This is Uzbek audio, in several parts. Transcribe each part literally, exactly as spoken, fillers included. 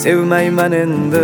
sevmayman endi.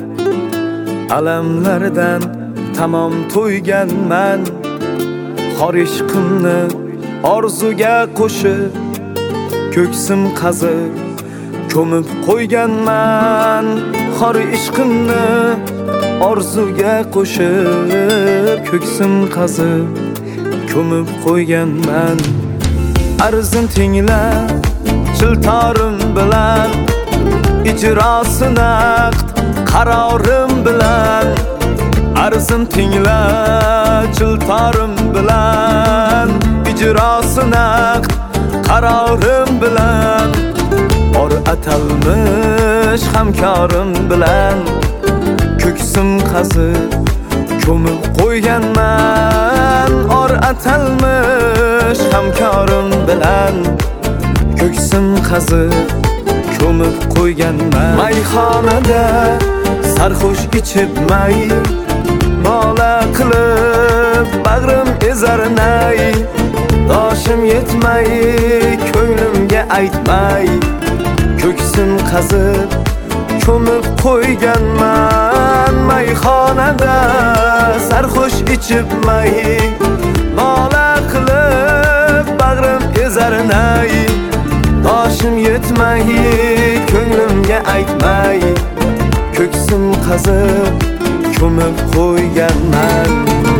Alamlardan tamom to'yganman. Xor ishqimni orzuga qo'shib, ko'ksim qazib ko'mib qo'yganman. Xor ishqimni orzuga qo'shib, ko'ksim qazib ko'mib qo'yganman. Arzim tingla chiltorim bilan, ijrosi naqd qarorim bilan. Arzim tingla chiltorim bilan, ijrosi naqd qarorim bilan. Or atalmish hamkorim bilan, ko'ksim qazib ko'mib qo'yganman. Or atalmish hamkorim bilan, ko'ksim qazib ko'mib qo'yganman. Mayxonada sarxush ichib may, nola qilib bag'rim ezar nay. Doshim yetmay ko'nglimga aytmay, ko'ksim qazib ko'mib qo'yganman. Mayxonada sarxush ichib may, nola qilib bag'rim ezar nay. Doshim yetmay ko'nglimga aytmay, ko'ksim qazib ko'mib qo'yganman.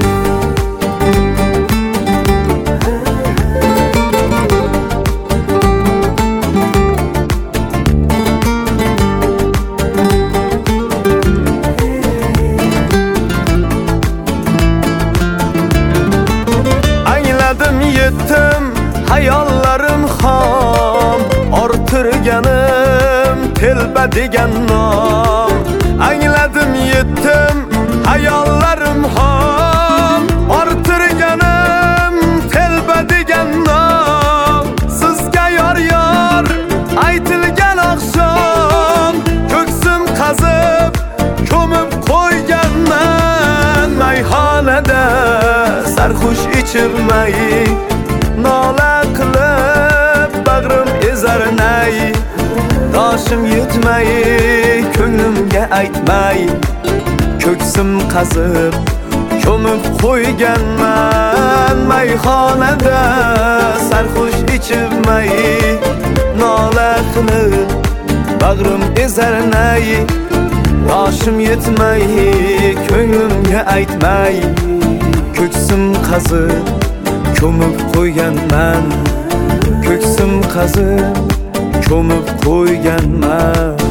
Angladim yetdim hayollarim xom, ortirganim telba degan nom. Angladim yetdim hayollarim xom, ortirganim telba degan nom. Sizga yor yor aytilgan oqshom, ko'ksim qazib ko'mib qo'yganman. Mayxonada sarxush ichib may, nola qilib bag'rim ezar nay. Doshim yetmay ko'nglimga aytmay, ko'ksim qazib ko'mib qo'yganman. Mayxonada sarxush ichib may, nola qilib bag'rim ezar nay. Doshim yetmay ko'nglimga aytmay, ko'ksim qazib ko'mib qo'yganman. Ko'ksim qazib ko'mib qo'yganman.